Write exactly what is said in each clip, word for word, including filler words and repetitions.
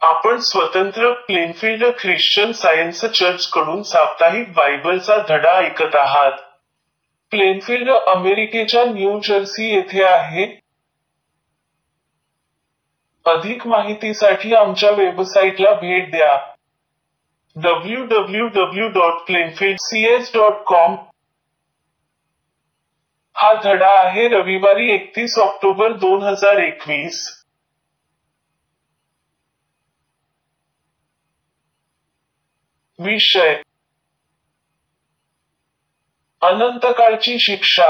आपण स्वतंत्र Plainfield Christian science church कडून साप्ताहिक बायबलचा धडा ऐकत आहात. प्लेनफील्ड अमेरिकेच्या न्यू जर्सी येथे आहे. अधिक माहितीसाठी आमच्या वेबसाईटला भेट द्या. W W W dot Plainfield C S dot com. हा धडा आहे रविवारी एकतीस ऑक्टोबर दोन हजार एकवीस. विषय: अनंतकाळची शिक्षा.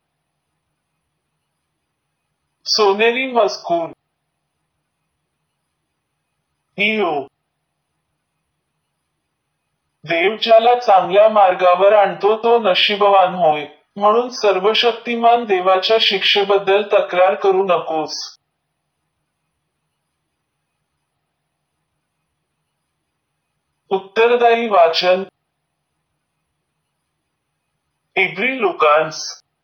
सोनेरी मजकूर. इयो. देव ज्याला चांगल्या मार्गावर आणतो तो नशीबवान होय, म्हणून सर्वशक्तिमान देवाच्या शिक्षेबद्दल तक्रार करू नकोस. उत्तरदायी वाचन. इब्री लुकान्स.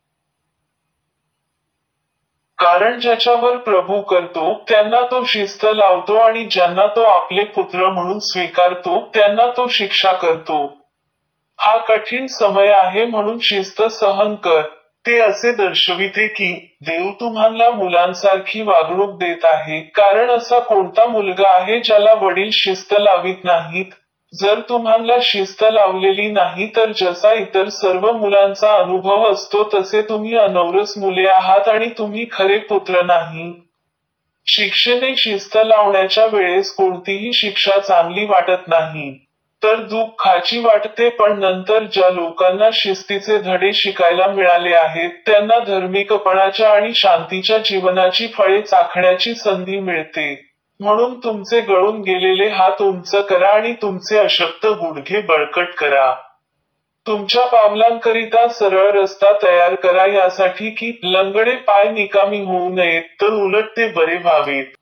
कारण ज्याच्यावर प्रभू करतो त्यांना तो शिस्त लावतो आणि ज्यांना तो आपले पुत्र म्हणून स्वीकारतो त्यांना तो शिक्षा करतो. हा कठीण समय आहे म्हणून शिस्त सहन कर. ते असे दर्शविते की देव तुम्हाला मुलांसारखी वागणूक देत आहे, कारण असा कोणता मुलगा आहे ज्याला वडील शिस्त लावित नाहीत. जर तुम्हाला शिस्त लावलेली नाही तर जसा इतर सर्व मुलांचा अनुभव असतो तसे तुम्ही अनौरस मुले आहात आणि तुम्ही खरे पुत्र नाही. शिक्षेने शिस्त लावण्याच्या वेळेस कोणतीही शिक्षा चांगली वाटत नाही, तर दुःखाची वाटते, पण नंतर ज्या लोकांना शिस्तीचे धडे शिकायला मिळाले आहेत त्यांना धार्मिकपणाच्या आणि शांतीच्या जीवनाची फळे चाखण्याची संधी मिळते. म्हणून तुमचे गळून गेलेले हात उंच करा आणि तुमचे अशक्त गुडघे बळकट करा. तुमच्या पावलांकरिता सरळ रस्ता तयार करा यासाठी की लंगडे पाय निकामी होऊ नयेत, तर उलट ते बरे व्हावेत.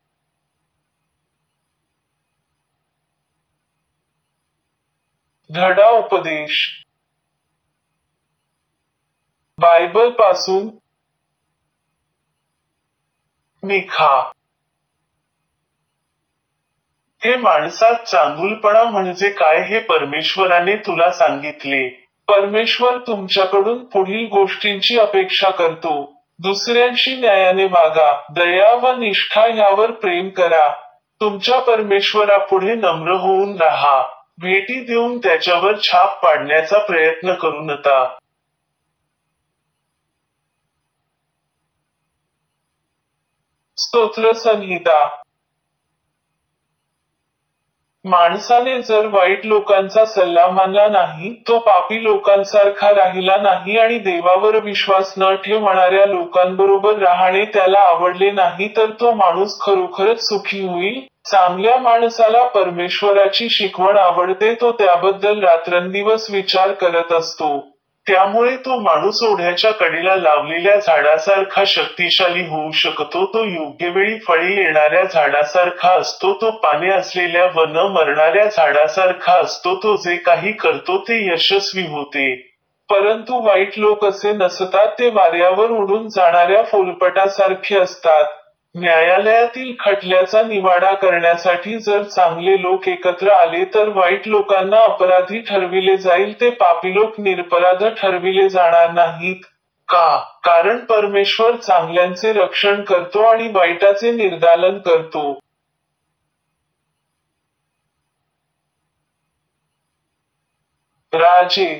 धडा उपदेश. बायबल पासून निखा. हे माणसात चांगुलपणा म्हणजे काय हे परमेश्वराने तुला सांगितले. परमेश्वर तुमच्याकडून पुढील गोष्टींची अपेक्षा करतो. दुसऱ्यांशी न्यायाने वागा, दया व निष्ठा ह्यावर प्रेम करा. तुमच्या परमेश्वरापुढे नम्र होऊन राहा. भेटी देऊन त्याच्यावर छाप पाडण्याचा प्रयत्न करू नका. स्तोत्रसंहिता. माणसाने जर वाईट लोकांचा सल्ला मानला नाही, तो पापी लोकांसारखा राहिला नाही आणि देवावर विश्वास न ठेवणाऱ्या लोकांबरोबर राहणे त्याला आवडले नाही, तर तो माणूस खरोखरच सुखी होईल. चांगल्या माणसाला परमेश्वराची शिकवण आवडते, तो त्याबद्दल रात्रंदिवस विचार करत असतो. त्यामुळे तो माणूस ओढ्याच्या कडेला लावलेल्या झाडासारखा शक्तिशाली होऊ शकतो. तो योग्य वेळी फळे येणाऱ्या झाडासारखा असतो. तो पाने असलेल्या व न मरणाऱ्या झाडासारखा असतो. तो जे काही करतो ते यशस्वी होते. परंतु वाईट लोक असे नसतात, ते वाऱ्यावर उडून जाणाऱ्या फोलपटासारखे असतात. न्यायालयातील खटल्याचा निवाडा करण्यासाठी जर चांगले लोक एकत्र आले तर वाईट लोकांना अपराधी ठरविले जाईल, ते पापी लोक निरपराध ठरविले जाणार नाहीत. का? कारण परमेश्वर चांगल्यांचे रक्षण करतो आणि वाईटाचे निर्दालन करतो. राजे.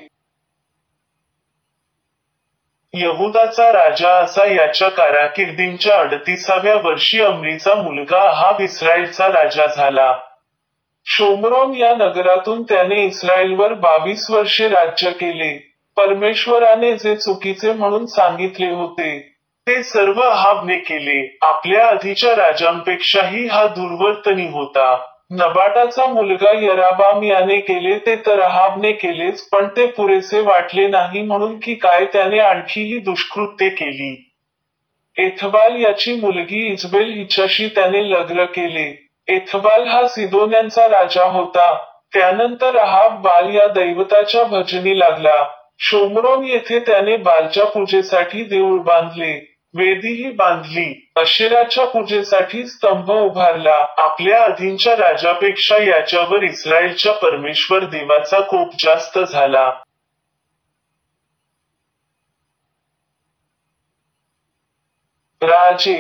यहुदाचा राजा असा याच्या कारकिर्दीच्या अडतिसाव्या वर्षी अम्रीचा मुलगा अहाब इस्रायलचा राजा झाला. शोमरोन या नगरातून त्याने इस्रायलवर बावीस वर्षे राज्य केले. परमेश्वराने जे चुकीचे म्हणून सांगितले होते ते सर्व अहाबने केले. आपल्या आधीच्या राजांपेक्षाही हा दुर्वर्तनी होता. नबाटाचा मुलगा यराबाम याने केले ते तर अहाबने केलेच, पण ते पुरेसे वाटले नाही म्हणून की काय त्याने आणखीही दुष्कृत्ये केली. एथबाल याची मुलगी इजबेल हिच्याशी त्याने लग्न केले. एथबाल हा सिदोन्यांचा राजा होता. त्यानंतर अहाब बाल या दैवताच्या भजनी लागला. शोमरोन येथे त्याने बालच्या पूजेसाठी देऊळ बांधले. वेदीही बांधली, अशेराच्या पूजेसाठी स्तंभ उभारला. आपल्या आधींच्या राजापेक्षा याच्यावर इस्रायलच्या परमेश्वर देवाचा कोप जास्त झाला. राजे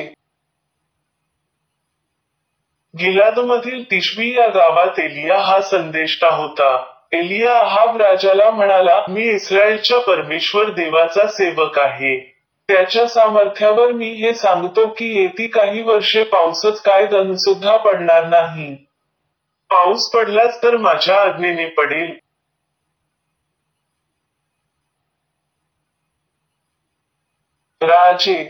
गिलादमधील तिशबी या गावात एलिया हा संदेष्टा होता. एलिया अहाब राजाला म्हणाला, मी इस्रायलच्या परमेश्वर देवाचा सेवक आहे. त्याच्या सामर्थ्यावर मी हे सांगतो की येती काही वर्षे पाऊसच काय दन सुद्धा पडणार नाही. पाऊस पडलाच तर माझ्या आज्ञेने पडेल. राजे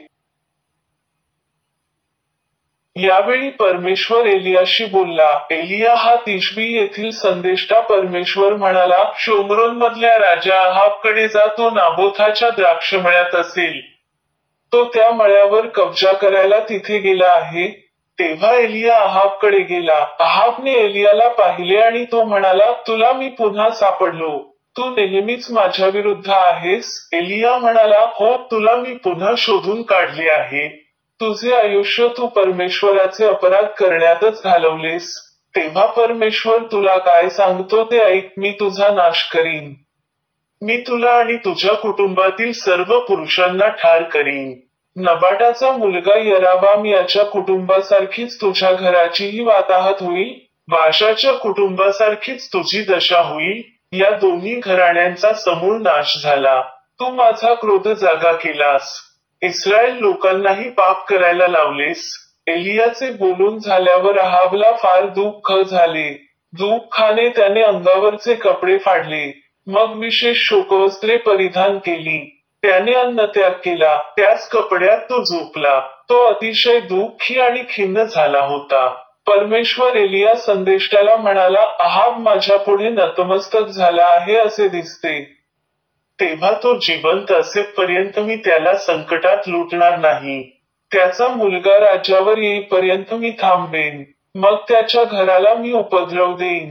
यावेळी परमेश्वर एलियाशी बोलला. एलिया हा तिशबी येथील संदेष्टा परमेश्वर म्हणाला, शोमरोन मधल्या राजा अहाबकडे जा, तो नाबोथाच्या द्राक्षमळ्यात असेल. तो त्या मळ्यावर कब्जा करायला तिथे गेला आहे. तेव्हा एलिया अहाबकडे गेला. अहाबने एलियाला पाहिले आणि तो म्हणाला, तुला मी पुन्हा सापडलो. तू नेहमीच माझ्या विरुद्ध आहेस. एलिया म्हणाला, हो, तुला मी पुन्हा शोधून काढले आहे. तुझे आयुष्य तू परमेश्वराचे अपराध करण्यातच घालवलेस. तेव्हा परमेश्वर तुला काय सांगतो ते ऐक, मी तुझा नाश करीन. मी तुला आणि तुझ्या कुटुंबातील सर्व पुरुषांना ठार करीन. नबाटाचा मुलगा यराबाम याच्या कुटुंबासारखीच तुझ्या घराचीही वाताहत होईल. बाशाच्या कुटुंबासारखीच तुझी दशा होईल. या दोन्ही घराण्यांचा समूळ नाश झाला. तू माझा क्रोध जागा केलास. इस्रायल लोकांनाही पाप करायला लावलेस. एलियाचे बोलून झाल्यावर अहाबला फार दुःख झाले. दुःखाने त्याने अंगावरचे कपडे फाडले. मग विशेष शोकवस्त्रे परिधान केली. त्याने अन्नत्याग केला. त्याच कपड्यात तो झोपला. तो अतिशय दुःखी आणि खिन्न झाला होता. परमेश्वर एलिया संदेष्टाला म्हणाला, अहाब माझ्या पुढे नतमस्तक झाला आहे असे दिसते. तेव्हा तो जिवंत असेपर्यंत मी त्याला संकटात लुटणार नाही. त्याचा मुलगा राज्यावर येईपर्यंत मी थांबेन. मग त्याच्या घराला मी उपद्रव देईन.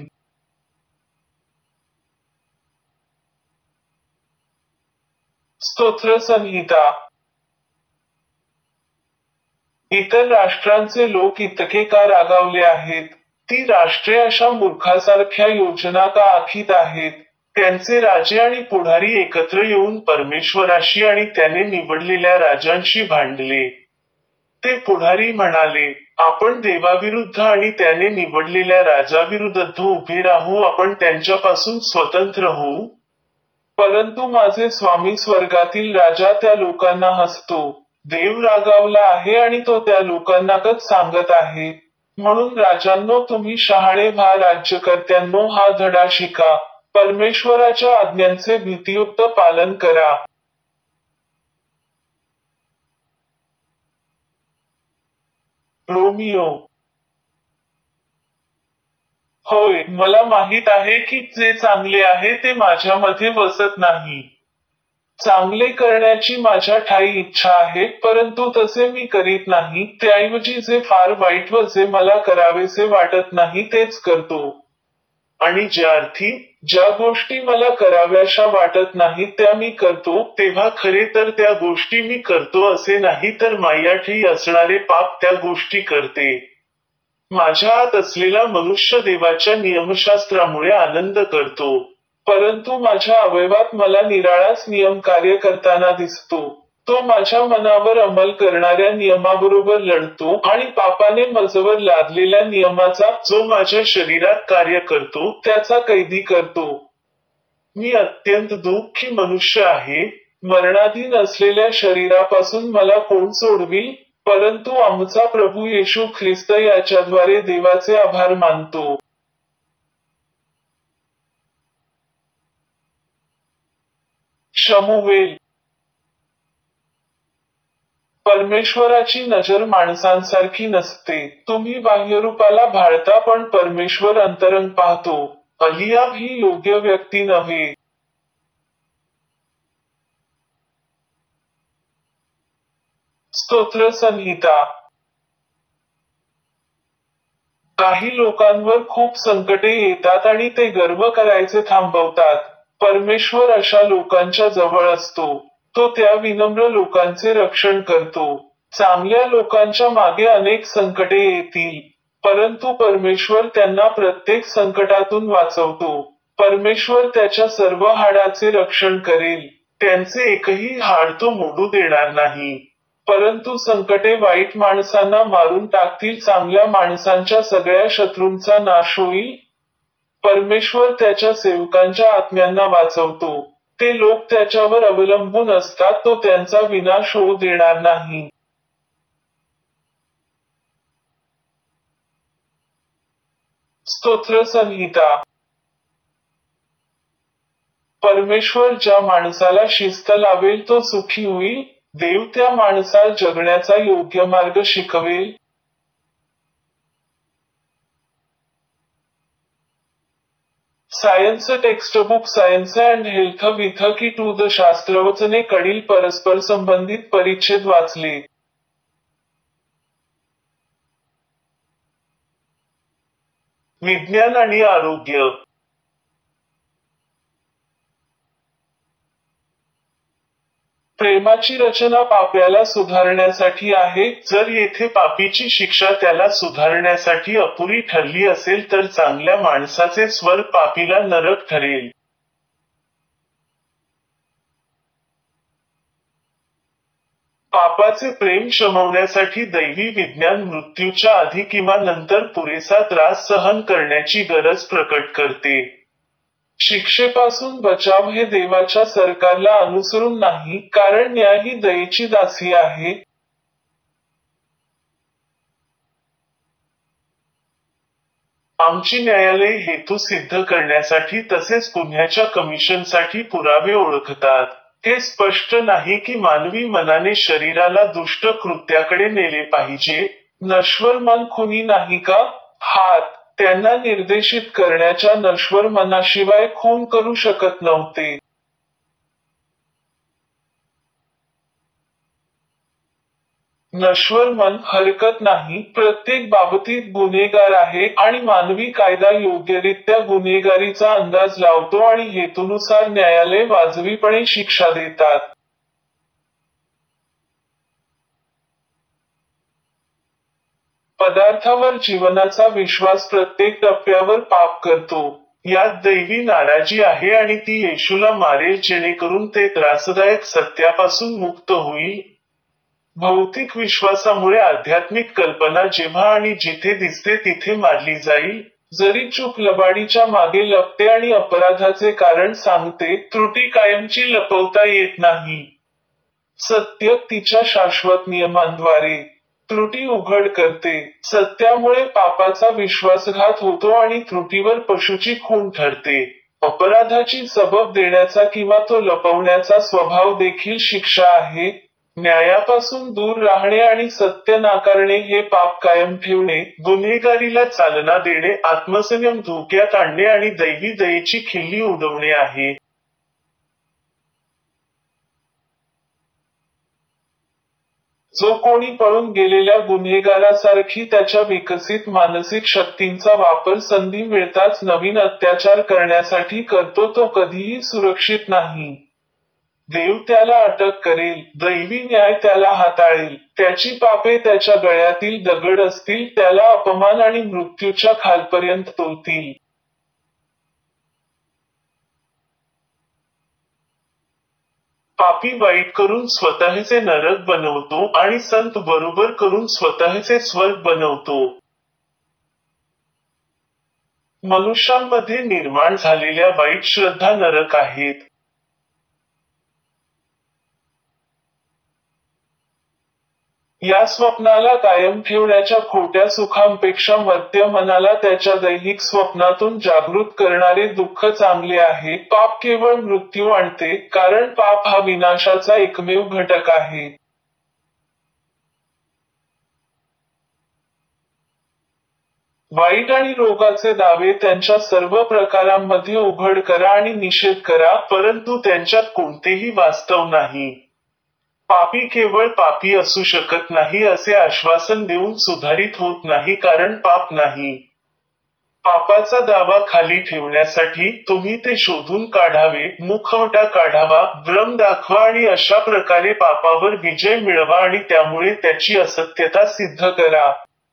स्तोत्र संहिता. इतर राष्ट्रांचे लोक इतके का रागावले आहेत? ती राष्ट्रे अशा मूर्खासारख्या योजना का आखीत आहेत? त्यांचे राजे आणि पुढारी एकत्र येऊन परमेश्वराशी आणि त्याने निवडलेल्या राजांशी भांडले. ते पुढारी म्हणाले, आपण देवाविरुद्ध आणि त्याने निवडलेल्या राजाविरुद्ध उभे राहू, आपण त्यांच्यापासून स्वतंत्र होऊ. परंतु माझे स्वामी स्वर्गातील राजा त्या लोकांना हसतो. देव रागावला आहे आणि तो त्या लोकांना कच सांगत आहे. म्हणून राजांनो, तुम्ही शहाणे व्हा, राज्यकर्त्यांनो हा धडा शिका. परमेश्वराच्या आज्ञांचे भीतियुक्त पालन करा. रोमियो. होय, मला माहित आहे की जे चांगले आहे ते माझ्यामध्ये वसत नाही. चांगले करण्याची माझ्या ठायी इच्छा आहे, परंतु तसे मी करीत नाही. त्याऐवजी जे फार वाईट व जे मला करावेसे वाटत नाही तेच करतो. आणि ज्या अर्थी, ज्या गोष्टी मला कराव्याशा वाटत नाहीत त्या मी करतो, तेव्हा खरे तर त्या गोष्टी मी करतो असे नाही, तर माझ्याठी असणारे पाप त्या गोष्टी करते. माझ्या आत असलेला मनुष्य देवाच्या नियमशास्त्रामुळे आनंद करतो. परंतु माझ्या अवयवात मला निराळाच नियम कार्य करताना दिसतो. तो माझ्या मनावर अंमल करणाऱ्या नियमाबरोबर लढतो आणि पापाने मजवर लादलेल्या नियमाचा, जो माझ्या शरीरात कार्य करतो, त्याचा कैदी करतो. मी अत्यंत दुःखी मनुष्य आहे. मरणाधीन असलेल्या शरीरापासून मला कोण सोडविल? परंतु आमचा प्रभू येशू ख्रिस्त याच्याद्वारे देवाचे आभार मानतो. शमूवेल. परमेश्वराची नजर माणसांसारखी नसते. तुम्ही बाह्यरूपाला भाळता पण परमेश्वर अंतरंग पाहतो. अलियाब ही योग्य व्यक्ती नव्हे. स्तोत्र संहिता. काही लोकांवर खूप संकटे येतात आणि ते गर्व करायचे थांबवतात. परमेश्वर अशा लोकांच्या जवळ असतो. तो त्या विनम्र लोकांचे रक्षण करतो. चांगल्या लोकांच्या मागे अनेक संकटे येतील, परंतु परमेश्वर त्यांना प्रत्येक संकटातून वाचवतो. परमेश्वर त्याच्या सर्व हाडाचे रक्षण करेल, त्यांचे एकही हाड तो मोडू देणार नाही. परंतु संकटे वाईट माणसांना मारून टाकतील, चांगल्या माणसांच्या सगळ्या शत्रूंचा नाश होईल. परमेश्वर त्याच्या सेवकांच्या आत्म्यांना वाचवतो. ते लोक त्याच्यावर अवलंबून असतात, तो त्यांचा विनाश होऊ देणार नाही. स्तोत्र संहिता. परमेश्वर ज्या माणसाला शिस्त लावेल तो सुखी होईल. देव त्या माणसाला जगण्याचा योग्य मार्ग शिकवेल. Science textbook science and health with key to the शास्त्रवचने कडील परस्पर संबंधित परिच्छेद वाचले. विज्ञान आणि आरोग्य. प्रेमाची रचना पाप्याला सुधारण्यासाठी आहे. जर येथे पापीची शिक्षा त्याला सुधारण्यासाठी अपुरी ठरली असेल तर चांगल्या माणसाचे स्वर्ग पापीला नरक ठरेल. पापाचे प्रेम शमवण्यासाठी दैवी विज्ञान मृत्यूच्या आधी किंवा नंतर पुरेसा त्रास सहन करण्याची गरज प्रकट करते. शिक्षेपासून बचाव हे देवाच्या सरकारला अनुसरून नाही, कारण न्याय ही दयेची दासी आहे. आमची न्यायालये हेतू सिद्ध करण्यासाठी तसेच गुन्ह्याच्या कमिशनसाठी पुरावे ओळखतात. हे स्पष्ट नाही की मानवी मनाने शरीराला दुष्ट कृत्याकडे नेले पाहिजे. नश्वर मन खुनी नाही का? हात त्यांना निर्देशित करण्याच्या नश्वर मनाशिवाय खून करू शकत नव्हते. नश्वर मन हरकत नाही, प्रत्येक बाबतीत गुन्हेगार आहे आणि मानवी कायदा योग्यरित्या गुन्हेगारीचा अंदाज लावतो आणि हेतूनुसार न्यायालय वाजवीपणे शिक्षा देतात. पदार्थावर जीवनाचा विश्वास प्रत्येक टप्प्यावर पाप करतो. यात दैवी नाराजी आहे आणि ती येशूला मारेल जेणेकरून ते त्रासदायक सत्यापासून मुक्त होईल. भौतिक विश्वासामुळे आध्यात्मिक कल्पना जेव्हा आणि जिथे दिसते तिथे मारली जाईल. जरी चूक लबाडीच्या मागे लपते आणि अपराधाचे कारण सांगते, त्रुटी कायमची लपवता येत नाही. सत्य तिच्या शाश्वत नियमांद्वारे त्रुटी उघड करते. सत्यामुळे पापाचा विश्वासघात होतो आणि त्रुटीवर पशुची खून ठरते. अपराधाची सबब देण्याचा किंवा तो लपवण्याचा स्वभाव देखील शिक्षा आहे. न्यायापासून दूर राहणे आणि सत्य नाकारणे हे पाप कायम ठेवणे, गुन्हेगारीला चालना देणे, आत्मसंयम धोक्यात आणणे आणि दैवी दयेची खिल्ली उडवणे आहे. जो कोणी पळून गेलेल्या गुन्हेगारासारखी त्याच्या विकसित मानसिक शक्तींचा वापर संधी मिळताच नवीन अत्याचार करण्यासाठी करतो तो कधीही सुरक्षित नाही. देव त्याला अटक करेल, दैवी न्याय त्याला हाताळेल. त्याची पापे त्याच्या गळ्यातील दगड असतील, त्याला अपमान आणि मृत्यूच्या खालपर्यंत तोलतील. पापी वाईट करून स्वतःचे नरक बनवतो आणि संत बरोबर करून स्वतःचे स्वर्ग बनवतो. मनुष्यांमध्ये निर्माण झालेल्या वाईट श्रद्धा नरक आहेत. या स्वप्नाला कायम ठेवण्याच्या खोट्या सुखांपेक्षा मर्त्य मनाला त्याच्या दैहिक स्वप्नातून जागृत करणारे दुःख चांगले आहे. पाप केवळ मृत्यू आणते, कारण पाप हा विनाशाचा एकमेव घटक आहे. वाईट आणि रोगाचे दावे त्यांच्या सर्व प्रकारांमध्ये उघड करा आणि निषेध करा, परंतु त्यांच्यात कोणतेही वास्तव नाही. पापी केवळ पापी असू शकत नाही असे आश्वासन देऊन सुधारित होत नाही, कारण पाप नाही. पापाचा दावा खाली ठेवण्यासाठी तुम्ही ते शोधून काढावे, मुखवटा काढावा, भ्रम दाखवा आणि अशा प्रकारे पापावर विजय मिळवा आणि त्यामुळे त्याची असत्यता सिद्ध करा.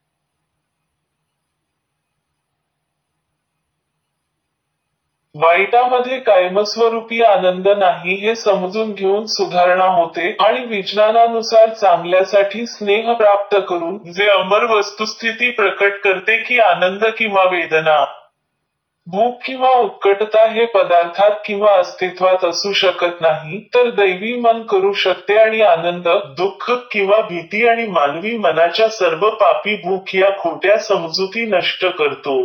वाईटामध्ये कायमस्वरूपी आनंद नाही हे समजून घेऊन सुधारणा होते आणि विज्ञानानुसार चांगल्यासाठी स्नेह प्राप्त करून जे अमर वस्तुस्थिती प्रकट करते की आनंद किंवा वेदना, भूक किंवा उत्कटता हे पदार्थात किंवा अस्तित्वात असू शकत नाही, तर दैवी मन करू शकते आणि आनंद, दुःख किंवा भीती आणि मानवी मनाच्या सर्व पापी भूक या खोट्या समजुती नष्ट करतो.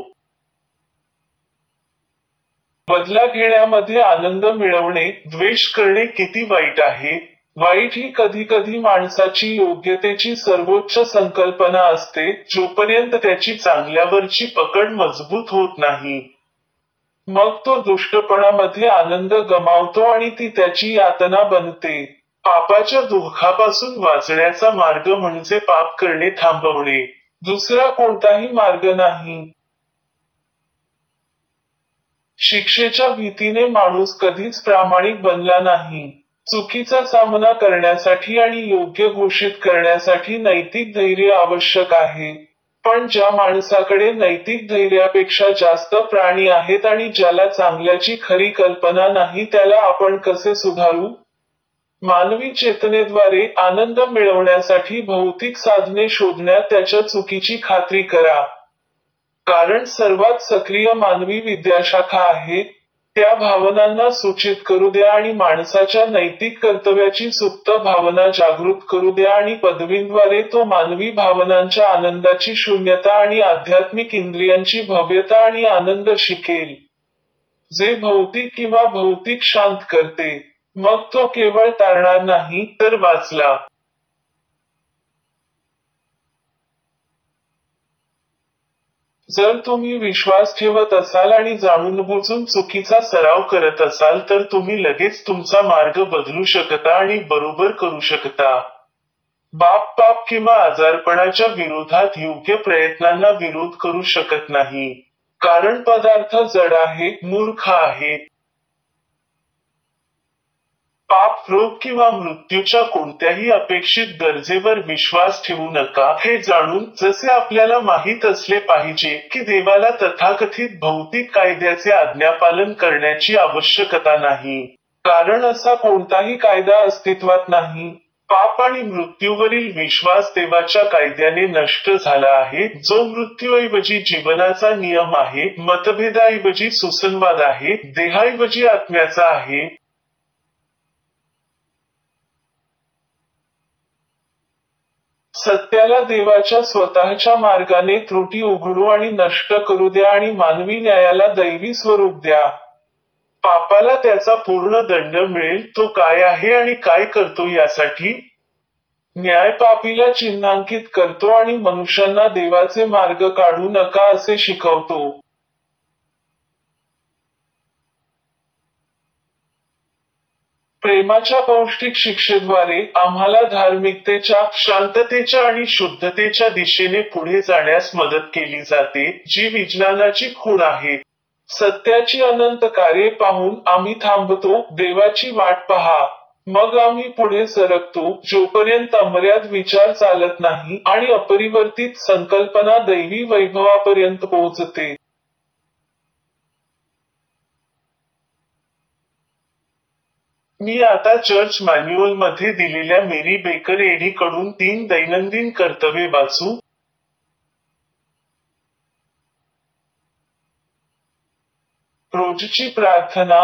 बदला घेण्यामध्ये आनंद मिळवणे, द्वेष करणे किती वाईट आहे. वाईट ही कधीकधी माणसाची योग्यतेची सर्वोच्च संकल्पना असते, जोपर्यंत त्याची चांगल्यावरची पकड मजबूत होत नाही. मग तो दुष्टपणामध्ये आनंद गमावतो आणि ती त्याची यातना बनते. पापाच्या दुःखापासून वाचण्याचा मार्ग म्हणजे पाप करणे थांबवणे. दुसरा कोणताही मार्ग नाही. शिक्षेच्या भीतीने माणूस कधीच प्रामाणिक बनला नाही. चुकीचा सामना करण्यासाठी आणि योग्य घोषित करण्यासाठी नैतिक धैर्य आवश्यक आहे. पण ज्या माणसाकडे नैतिक धैर्यापेक्षा जास्त प्राणी आहेत आणि ज्याला चांगल्याची खरी कल्पना नाही त्याला आपण कसे सुधारू? मानवी चेतनेद्वारे आनंद मिळवण्यासाठी भौतिक साधने शोधण्यात त्याच्या चुकीची खात्री करा. कारण सर्वात सक्रिय मानवी विद्याशाखा आहे, त्या भावनांना सूचित करू द्या आणि माणसाच्या नैतिक कर्तव्याची सुप्त भावना जागृत करू द्या आणि पदवींद्वारे तो मानवी भावनांच्या आनंदाची शून्यता आणि आध्यात्मिक इंद्रियांची भव्यता आणि आनंद शिकेल. जे भौतिक किंवा भौतिक शांत करते. मग तो केवळ तारणार नाही, तर वाचला. जर तुम्ही विश्वास ठेवत असाल आणि जाणूनबुजून चुकीचा सराव करत असाल तर तुम्ही लगेच तुमचा मार्ग बदलू शकता आणि बरोबर करू शकता. बाप पाप किंवा आजारपणाच्या विरोधात योग्य प्रयत्नांना विरोध करू शकत नाही. कारण पदार्थ जड आहे, मूर्ख आहे. पाप, रोग किंवा मृत्यूच्या कोणत्याही अपेक्षित गरजेवर विश्वास ठेवू नका. हे जाणून, जसे आपल्याला माहीत असले पाहिजे की देवाला तथाकथित भौतिक कायद्याचे आज्ञापालन करण्याची आवश्यकता नाही. कारण असा कोणताही कायदा अस्तित्वात नाही. पाप आणि मृत्यूवरील विश्वास देवाच्या कायद्याने नष्ट झाला आहे, जो मृत्यूऐवजी जीवनाचा नियम आहे, मतभेदाऐवजी सुसंवाद आहे, देहाऐवजी आत्म्याचा आहे. सत्याला देवाच्या स्वतःच्या मार्गाने त्रुटी उघडू आणि नष्ट करू द्या आणि मानवी न्यायाला दैवी स्वरूप द्या. पापाला त्याचा पूर्ण दंड मिळेल. तो काय आहे आणि काय करतो यासाठी? न्याय पापीला चिन्हांकित करतो आणि मनुष्यांना देवाचे मार्ग काढू नका असे शिकवतो. प्रेमाच्या पौष्टिक शिक्षेद्वारे आम्हाला धार्मिकतेच्या, शांततेच्या आणि शुद्धतेच्या दिशेने पुढे जाण्यास मदत केली जाते, जी विज्ञानाची खूण आहे. सत्याची अनंत कार्ये पाहून आम्ही थांबतो, देवाची वाट पहा. मग आम्ही पुढे सरकतो, जोपर्यंत अमर्याद विचार चालत नाही आणि अपरिवर्तित संकल्पना दैवी वैभवापर्यंत पोहोचते. मी आता चर्च मॅन्युअलमध्ये दिलेल्या मेरी बेकर एडी कडून तीन दैनंदिन कर्तव्ये वाचू. रोजची प्रार्थना.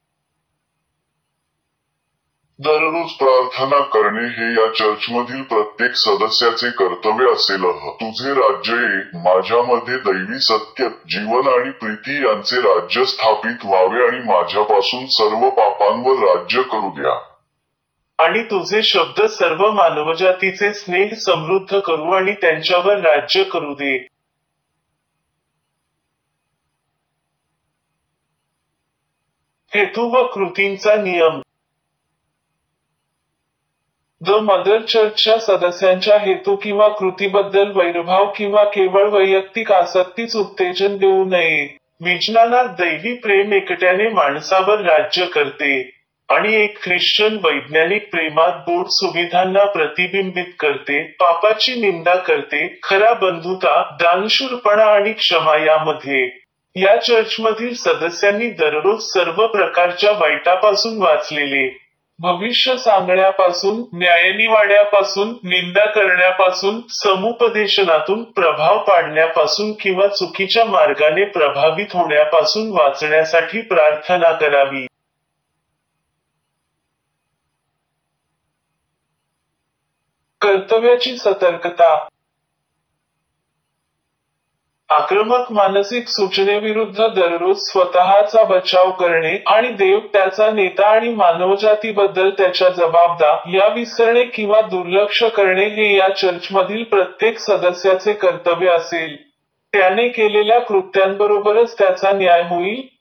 दररोज प्रार्थना करणे हे या चर्चमधील प्रत्येक सदस्याचे कर्तव्य असेल. तुझे राज्य ये, माझ्यामध्ये दैवी सत्य, जीवन आणि प्रीती यांचे राज्य स्थापित व्हावे आणि माझ्यापासून सर्व पापांवर राज्य करू द्या. आणि तुझे शब्द सर्व मानवजातीचे स्नेह समृद्ध करू आणि त्यांच्यावर राज्य करू दे. हेतू व कृतींचा नियम. द मदर चर्चच्या सदस्यांच्या हेतू किंवा कृतीबद्दल वैरभाव किंवा केवळ वैयक्तिक आसक्तीच उत्तेजन देऊ नये. विज्ञानात दैवी प्रेम एकट्याने माणसावर राज्य करते आणि एक ख्रिश्चन वैज्ञानिक प्रेमात गोड सुविधांना प्रतिबिंबित करते, पापाची निंदा करते, खरा बंधुता, दानशूरपणा आणि क्षमा यामध्ये. या चर्चमधील सदस्यांनी दररोज सर्व प्रकारच्या वाईटापासून वाचलेले. भविष्य सांगण्यापासून, न्यायनिवाड्यापासून, निंदा करण्यापासून, समुपदेशनातून प्रभाव पाडण्यापासून किंवा चुकीच्या मार्गाने प्रभावित होण्यापासून वाचण्यासाठी प्रार्थना करावी. कर्तव्याची सतर्कता. आक्रमक मानसिक सूचनेविरुद्ध दररोज स्वतःचा बचाव करणे आणि देव, त्याचा नेता आणि मानवजातीबद्दल त्याच्या जबाबदार या विसरणे किंवा दुर्लक्ष करणे हे या चर्चमधील प्रत्येक सदस्याचे कर्तव्य असेल. त्याने केलेल्या कृत्यांबरोबरच त्याचा न्याय होईल,